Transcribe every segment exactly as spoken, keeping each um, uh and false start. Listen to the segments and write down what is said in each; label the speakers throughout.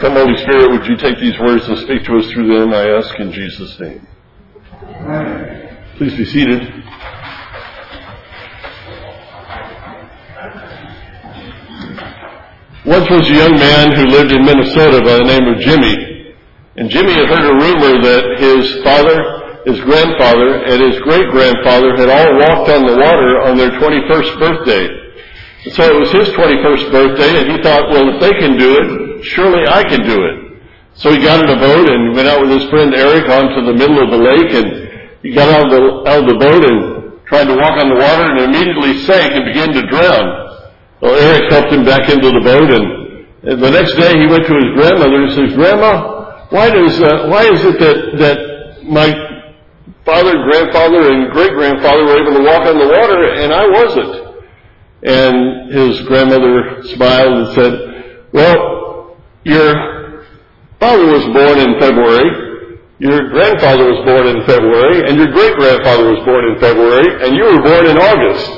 Speaker 1: Come, Holy Spirit, would you take these words and speak to us through them, I ask in Jesus' name. Amen. Please be seated. Once was a young man who lived in Minnesota by the name of Jimmy. And Jimmy had heard a rumor that his father, his grandfather, and his great-grandfather had all walked on the water on their twenty-first birthday. And so it was his twenty-first birthday, and he thought, well, if they can do it, surely I can do it. So he got in a boat and went out with his friend Eric onto the middle of the lake, and he got out of the, out of the boat and tried to walk on the water and immediately sank and began to drown. Well, Eric helped him back into the boat, and, and the next day he went to his grandmother and says, Grandma, why does uh, why is it that that my father, grandfather, and great-grandfather were able to walk on the water and I wasn't? And his grandmother smiled and said, well, your father was born in February, your grandfather was born in February, and your great-grandfather was born in February, and you were born in August.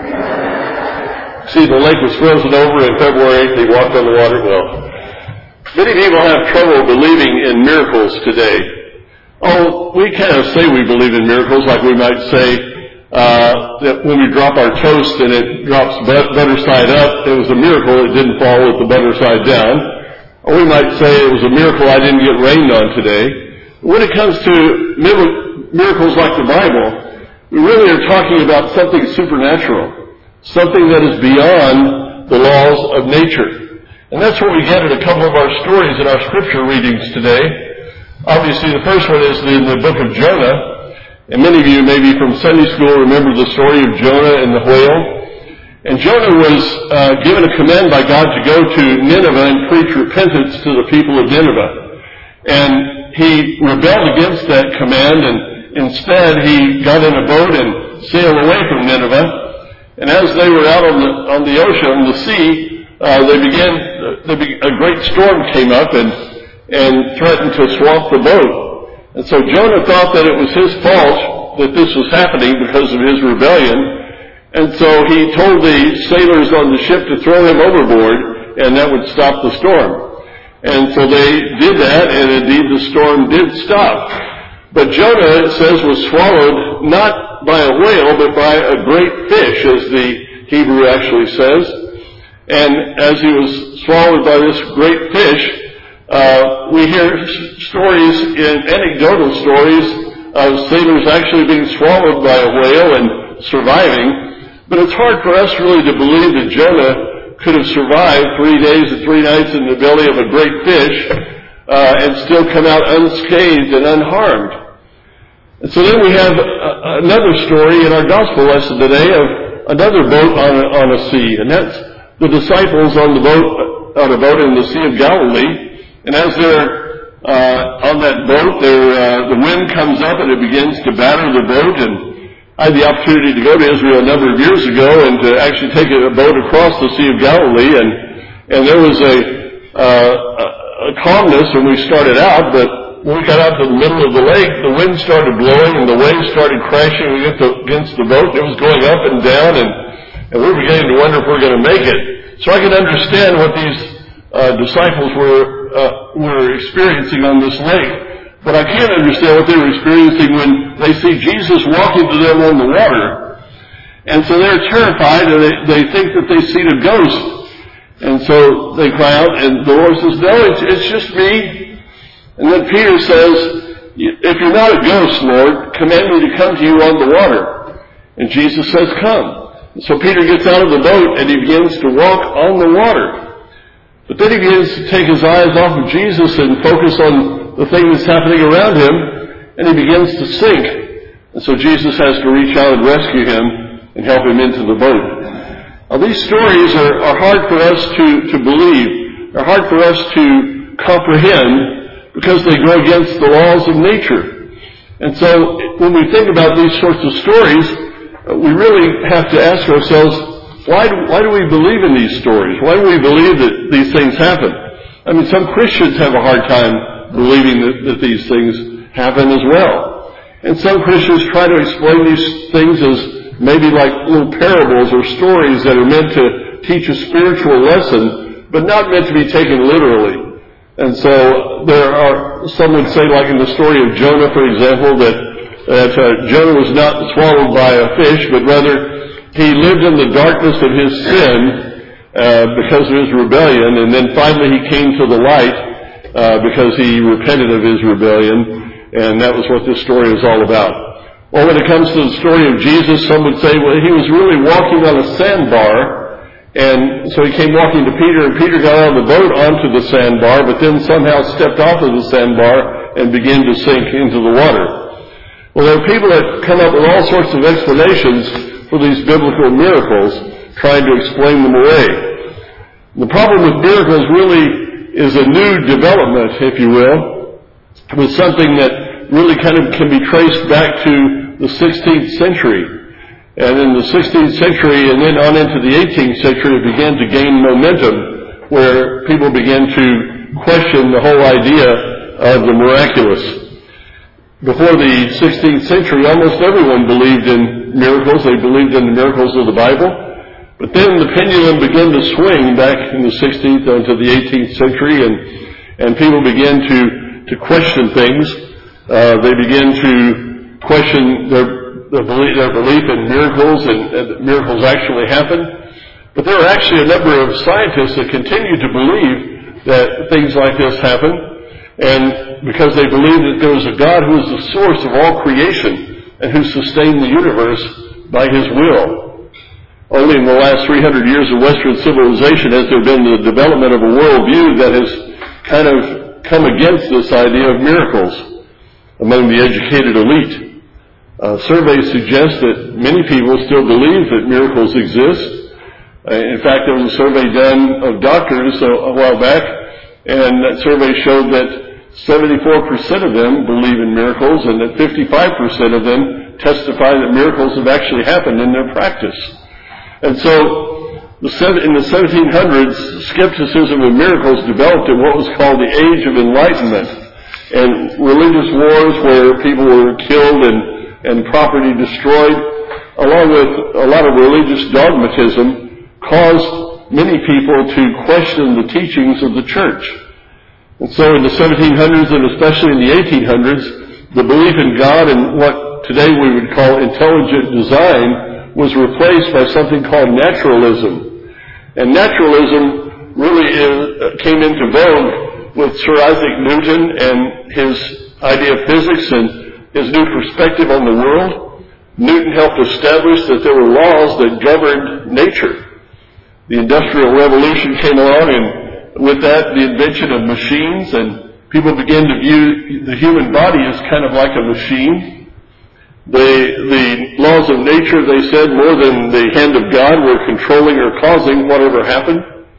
Speaker 1: See, the lake was frozen over in February. They walked on the water. Well, many people have trouble believing in miracles today. Oh, we kind of say we believe in miracles, like we might say uh, that when we drop our toast and it drops butter side up, it was a miracle it didn't fall with the butter side down. Or we might say it was a miracle I didn't get rained on today. When it comes to miracles like the Bible, we really are talking about something supernatural, something that is beyond the laws of nature. And that's what we get in a couple of our stories in our scripture readings today. Obviously, the first one is in the book of Jonah. And many of you, maybe from Sunday school, remember the story of Jonah and the whale. And Jonah was uh, given a command by God to go to Nineveh and preach repentance to the people of Nineveh. And he rebelled against that command, and instead he got in a boat and sailed away from Nineveh. And as they were out on the on the ocean, on the sea, uh, they began. They be, a great storm came up and and threatened to swamp the boat. And so Jonah thought that it was his fault that this was happening because of his rebellion. And so he told the sailors on the ship to throw him overboard, and that would stop the storm. And so they did that, and indeed the storm did stop. But Jonah, it says, was swallowed not by a whale, but by a great fish, as the Hebrew actually says. And as he was swallowed by this great fish, uh, we hear stories, in anecdotal stories, of sailors actually being swallowed by a whale and surviving. But it's hard for us really to believe that Jonah could have survived three days and three nights in the belly of a great fish uh, and still come out unscathed and unharmed. And so then we have a, another story in our gospel lesson today of another boat on a, on a sea, and that's the disciples on the boat on a boat in the Sea of Galilee. And as they're uh, on that boat, uh, the wind comes up and it begins to batter the boat. And I had the opportunity to go to Israel a number of years ago and to actually take a boat across the Sea of Galilee, and and there was a, uh, a calmness when we started out, but when we got out to the middle of the lake, the wind started blowing and the waves started crashing against the, against the boat. It was going up and down, and, and we were beginning to wonder if we were going to make it. So I can understand what these uh, disciples were uh, were experiencing on this lake. But I can't understand what they were experiencing when they see Jesus walking to them on the water. And so they're terrified, and they, they think that they've seen a ghost. And so they cry out, and the Lord says, no, it's, it's just me. And then Peter says, if you're not a ghost, Lord, command me to come to you on the water. And Jesus says, come. And so Peter gets out of the boat, and he begins to walk on the water. But then he begins to take his eyes off of Jesus and focus on the thing that's happening around him, and he begins to sink. And so Jesus has to reach out and rescue him and help him into the boat. Now, these stories are, are hard for us to, to believe. They're hard for us to comprehend because they go against the laws of nature. And so when we think about these sorts of stories, we really have to ask ourselves, why do, why do we believe in these stories? Why do we believe that these things happen? I mean, some Christians have a hard time believing that, that these things happen as well. And some Christians try to explain these things as maybe like little parables or stories that are meant to teach a spiritual lesson, but not meant to be taken literally. And so there are, some would say, like in the story of Jonah, for example, that, that uh, Jonah was not swallowed by a fish, but rather he lived in the darkness of his sin uh, because of his rebellion, and then finally he came to the light uh, because he repented of his rebellion, and that was what this story is all about. Well, when it comes to the story of Jesus, some would say, well, he was really walking on a sandbar. And so he came walking to Peter, and Peter got out of the boat onto the sandbar, but then somehow stepped off of the sandbar and began to sink into the water. Well, there are people that come up with all sorts of explanations for these biblical miracles, trying to explain them away. The problem with miracles really is a new development, if you will, with something that really kind of can be traced back to the sixteenth century. And in the sixteenth century and then on into the eighteenth century, it began to gain momentum where people began to question the whole idea of the miraculous. Before the sixteenth century, almost everyone believed in miracles. They believed in the miracles of the Bible. But then the pendulum began to swing back in the sixteenth into the eighteenth century, and, and people began to, to question things. Uh, they began to question their Their belief, their belief in miracles and, and that miracles actually happen. But there are actually a number of scientists that continue to believe that things like this happen, and because they believe that there is a God who is the source of all creation and who sustained the universe by His will. Only in the last three hundred years of Western civilization has there been the development of a worldview that has kind of come against this idea of miracles among the educated elite. Uh, surveys suggest that many people still believe that miracles exist. Uh, in fact, there was a survey done of doctors a, a while back, and that survey showed that seventy-four percent of them believe in miracles, and that fifty-five percent of them testify that miracles have actually happened in their practice. And so, the, in the seventeen hundreds, skepticism of miracles developed in what was called the Age of Enlightenment, and religious wars where people were killed and and property destroyed, along with a lot of religious dogmatism, caused many people to question the teachings of the church. And so in the seventeen hundreds and especially in the eighteen hundreds, the belief in God and what today we would call intelligent design was replaced by something called naturalism. And naturalism really is, came into vogue with Sir Isaac Newton and his idea of physics and his new perspective on the world. Newton helped establish that there were laws that governed nature. The Industrial Revolution came along, and with that, the invention of machines, and people began to view the human body as kind of like a machine. They, the laws of nature, they said, more than the hand of God, were controlling or causing whatever happened.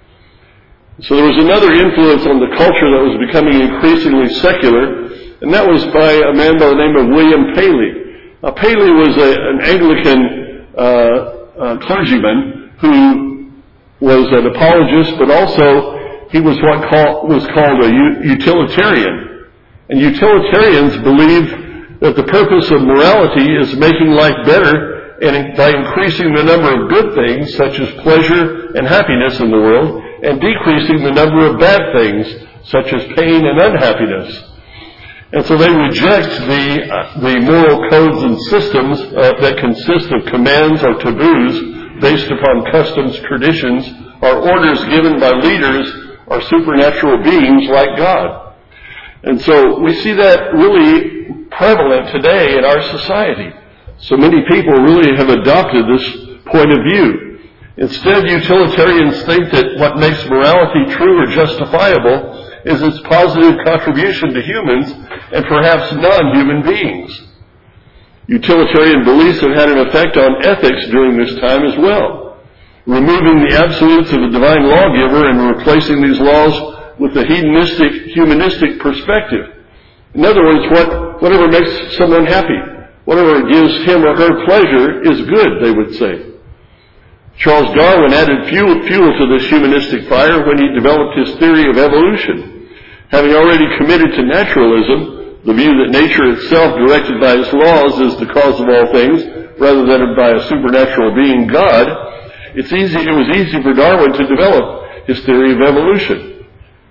Speaker 1: So there was another influence on the culture that was becoming increasingly secular, and that was by a man by the name of William Paley. Now, Paley was a, an Anglican uh, uh, clergyman who was an apologist, but also he was what call, was called a utilitarian. And utilitarians believe that the purpose of morality is making life better, and by increasing the number of good things, such as pleasure and happiness in the world, and decreasing the number of bad things, such as pain and unhappiness. And so they reject the, uh, the moral codes and systems uh, that consist of commands or taboos based upon customs, traditions, or orders given by leaders or supernatural beings like God. And so we see that really prevalent today in our society. So many people really have adopted this point of view. Instead, utilitarians think that what makes morality true or justifiable is its positive contribution to humans and perhaps non-human beings. Utilitarian beliefs have had an effect on ethics during this time as well, removing the absolutes of a divine lawgiver and replacing these laws with a hedonistic, humanistic perspective. In other words, what, whatever makes someone happy, whatever gives him or her pleasure is good, they would say. Charles Darwin added fuel, fuel to this humanistic fire when he developed his theory of evolution. Having already committed to naturalism, the view that nature itself, directed by its laws, is the cause of all things, rather than by a supernatural being, God, it's easy, it was easy for Darwin to develop his theory of evolution.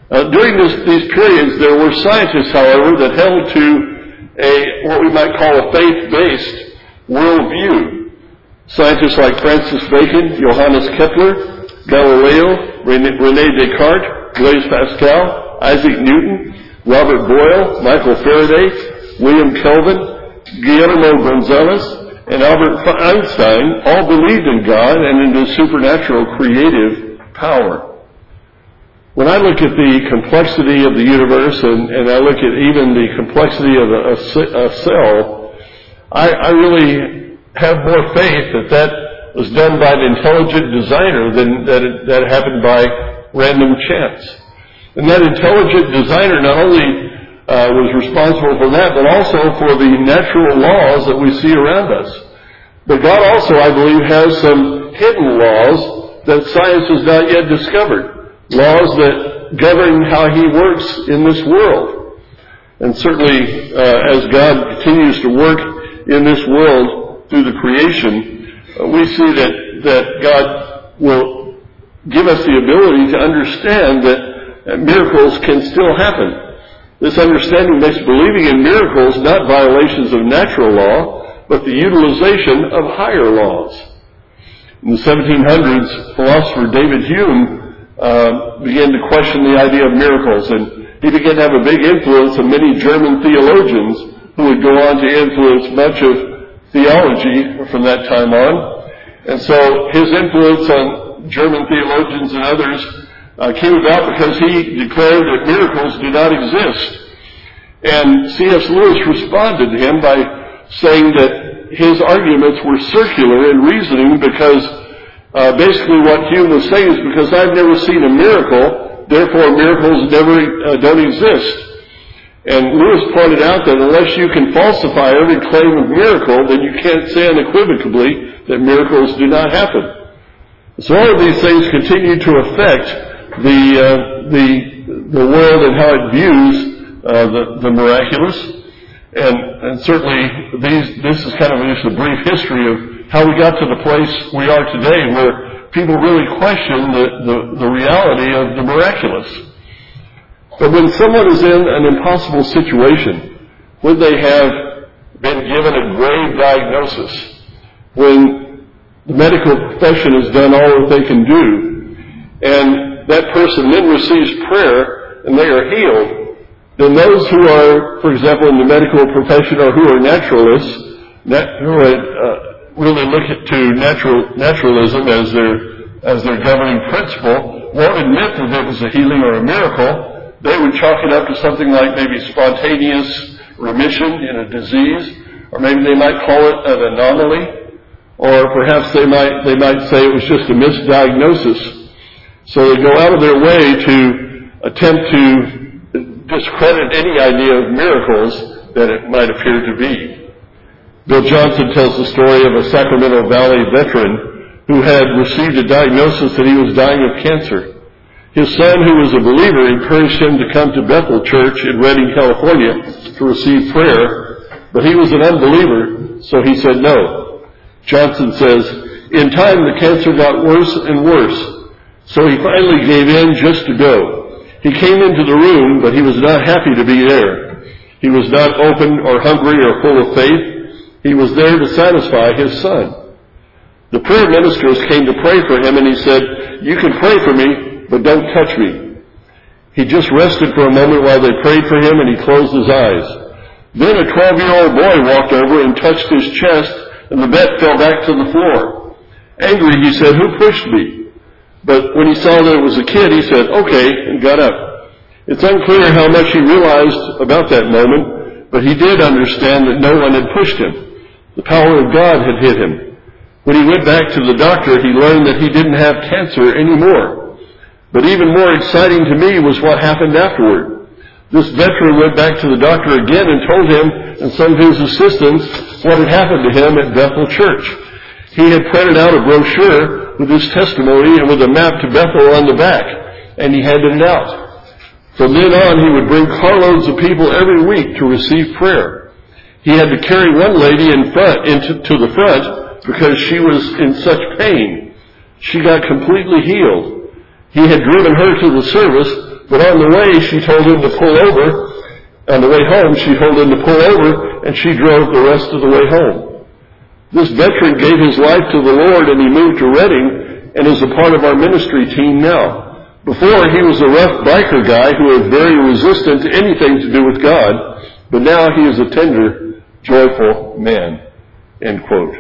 Speaker 1: Uh, during this, these periods, there were scientists, however, that held to a what we might call a faith-based worldview. Scientists like Francis Bacon, Johannes Kepler, Galileo, René, René Descartes, Blaise Pascal, Isaac Newton, Robert Boyle, Michael Faraday, William Kelvin, Guillermo Gonzalez, and Albert Einstein all believed in God and in His supernatural creative power. When I look at the complexity of the universe and, and I look at even the complexity of a, a, a cell, I, I really have more faith that that was done by an intelligent designer than that it, that happened by random chance. And that intelligent designer not only uh, was responsible for that, but also for the natural laws that we see around us. But God also, I believe, has some hidden laws that science has not yet discovered. Laws that govern how He works in this world. And certainly, uh, as God continues to work in this world through the creation, uh, we see that, that God will give us the ability to understand that uh, miracles can still happen. This understanding makes believing in miracles not violations of natural law, but the utilization of higher laws. In the seventeen hundreds, philosopher David Hume Uh, began to question the idea of miracles, and he began to have a big influence on many German theologians who would go on to influence much of theology from that time on. And so his influence on German theologians and others uh, came about because he declared that miracles do not exist. And C S Lewis responded to him by saying that his arguments were circular in reasoning because Uh, basically what Hume was saying is because I've never seen a miracle, therefore miracles never uh, don't exist. And Lewis pointed out that unless you can falsify every claim of miracle, then you can't say unequivocally that miracles do not happen. So all of these things continue to affect the uh, the the world and how it views uh, the, the miraculous. And, and certainly these this is kind of just a brief history of how we got to the place we are today where people really question the, the, the reality of the miraculous. But when someone is in an impossible situation, when they have been given a grave diagnosis, when the medical profession has done all that they can do, and that person then receives prayer and they are healed, then those who are, for example, in the medical profession or who are naturalists, who are uh, really look at to natural naturalism as their as their governing principle, won't admit that it was a healing or a miracle. They would chalk it up to something like maybe spontaneous remission in a disease, or maybe they might call it an anomaly, or perhaps they might they might say it was just a misdiagnosis. So they go out of their way to attempt to discredit any idea of miracles that it might appear to be. Bill Johnson tells the story of a Sacramento Valley veteran who had received a diagnosis that he was dying of cancer. His son, who was a believer, encouraged him to come to Bethel Church in Redding, California to receive prayer, but he was an unbeliever, so he said no. Johnson says, in time the cancer got worse and worse, so he finally gave in just to go. He came into the room, but he was not happy to be there. He was not open or hungry or full of faith. He was there to satisfy his son. The prayer ministers came to pray for him, and he said, you can pray for me, but don't touch me. He just rested for a moment while they prayed for him, and he closed his eyes. Then a twelve-year-old boy walked over and touched his chest, and the bed fell back to the floor. Angry, he said, who pushed me? But when he saw that it was a kid, he said, okay, and got up. It's unclear how much he realized about that moment, but he did understand that no one had pushed him. The power of God had hit him. When he went back to the doctor, he learned that he didn't have cancer anymore. But even more exciting to me was what happened afterward. This veteran went back to the doctor again and told him and some of his assistants what had happened to him at Bethel Church. He had printed out a brochure with his testimony and with a map to Bethel on the back, and he handed it out. From then on, he would bring carloads of people every week to receive prayer. He had to carry one lady in front into to the front because she was in such pain. She got completely healed. He had driven her to the service But on the way, she told him to pull over. On the way home, she told him to pull over, and she drove the rest of the way home. This veteran gave his life to the Lord, and he moved to Redding and is a part of our ministry team now. Before, he was a rough biker guy who was very resistant to anything to do with God, but now he is a tender, joyful man. End quote.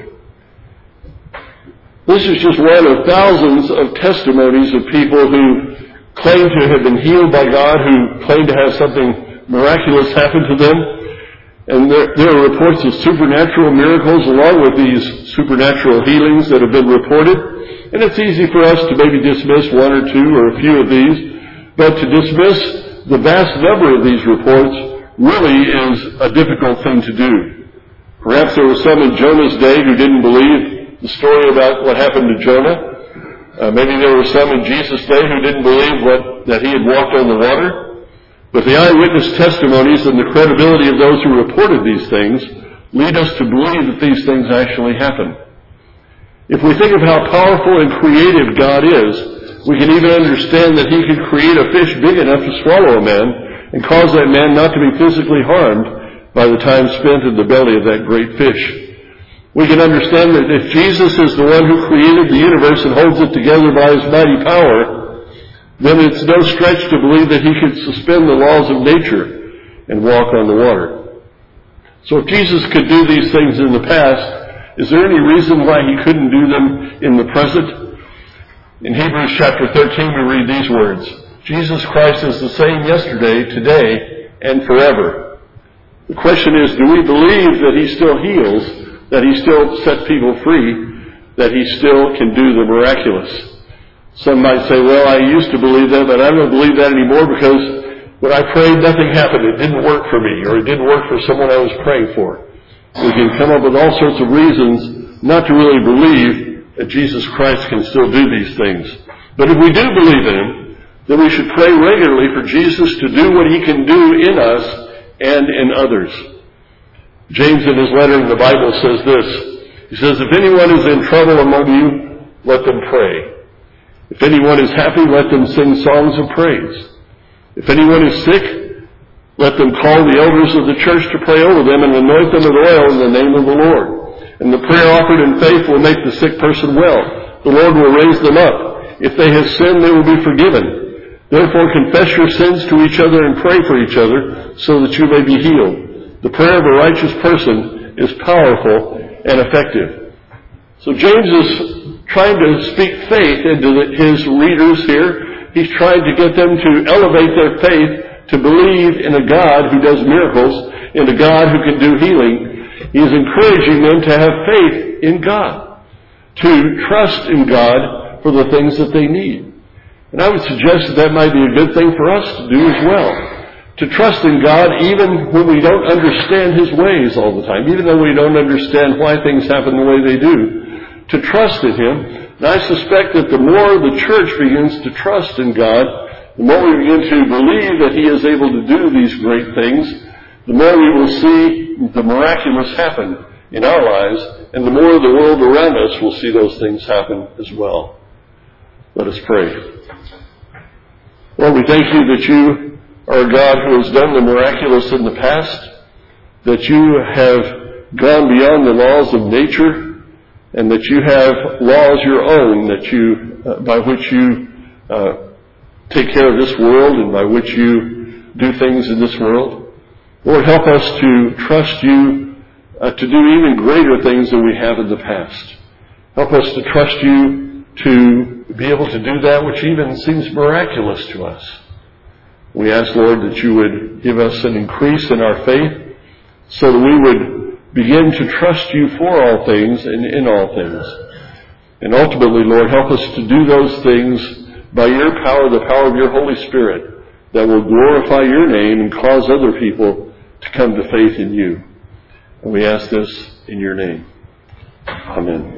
Speaker 1: This is just one of thousands of testimonies of people who claim to have been healed by God, who claim to have something miraculous happen to them. And there, there are reports of supernatural miracles along with these supernatural healings that have been reported. And it's easy for us to maybe dismiss one or two or a few of these, but to dismiss the vast number of these reports really is a difficult thing to do. Perhaps there were some in Jonah's day who didn't believe the story about what happened to Jonah. Uh, maybe there were some in Jesus' day who didn't believe what, that he had walked on the water. But the eyewitness testimonies and the credibility of those who reported these things lead us to believe that these things actually happen. If we think of how powerful and creative God is, we can even understand that he could create a fish big enough to swallow a man and cause that man not to be physically harmed by the time spent in the belly of that great fish. We can understand that if Jesus is the one who created the universe and holds it together by his mighty power, then it's no stretch to believe that he could suspend the laws of nature and walk on the water. So if Jesus could do these things in the past, is there any reason why he couldn't do them in the present? In Hebrews chapter thirteen, we read these words: Jesus Christ is the same yesterday, today, and forever. The question is, do we believe that he still heals, that he still sets people free, that he still can do the miraculous? Some might say, well, I used to believe that, but I don't believe that anymore because when I prayed, nothing happened. It didn't work for me, or it didn't work for someone I was praying for. We can come up with all sorts of reasons not to really believe that Jesus Christ can still do these things. But if we do believe in him, then we should pray regularly for Jesus to do what he can do in us and in others. James in his letter in the Bible says this. He says, if anyone is in trouble among you, let them pray. If anyone is happy, let them sing songs of praise. If anyone is sick, let them call the elders of the church to pray over them and anoint them with oil in the name of the Lord. And the prayer offered in faith will make the sick person well. The Lord will raise them up. If they have sinned, they will be forgiven. Therefore confess your sins to each other and pray for each other so that you may be healed. The prayer of a righteous person is powerful and effective. So James is trying to speak faith into the, his readers here. He's trying to get them to elevate their faith to believe in a God who does miracles, in a God who can do healing. He's encouraging them to have faith in God, to trust in God for the things that they need. And I would suggest that that might be a good thing for us to do as well. To trust in God even when we don't understand his ways all the time, even though we don't understand why things happen the way they do. To trust in him. And I suspect that the more the church begins to trust in God, the more we begin to believe that he is able to do these great things, the more we will see the miraculous happen in our lives, and the more the world around us will see those things happen as well. Let us pray. Lord, we thank you that you are a God who has done the miraculous in the past, that you have gone beyond the laws of nature, and that you have laws your own that you, uh, by which you uh, take care of this world and by which you do things in this world. Lord, help us to trust you uh, to do even greater things than we have in the past. Help us to trust you to be able to do that which even seems miraculous to us. We ask, Lord, that you would give us an increase in our faith so that we would begin to trust you for all things and in all things. And ultimately, Lord, help us to do those things by your power, the power of your Holy Spirit, that will glorify your name and cause other people to come to faith in you. And we ask this in your name. Amen.